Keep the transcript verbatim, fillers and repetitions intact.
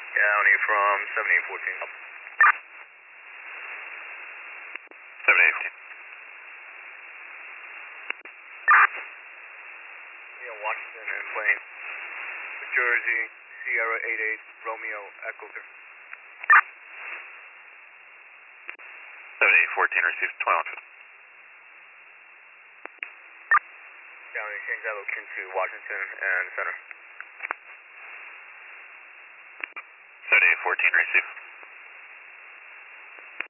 County from seventy-eight fourteen. seventy-eight fourteen. Yeah, Washington and plane. New Jersey, Sierra eight eight, Romeo, Echo. seventy-eight fourteen received twenty-one fifty. County, change that location to Washington and Center. seventy-eight fourteen received.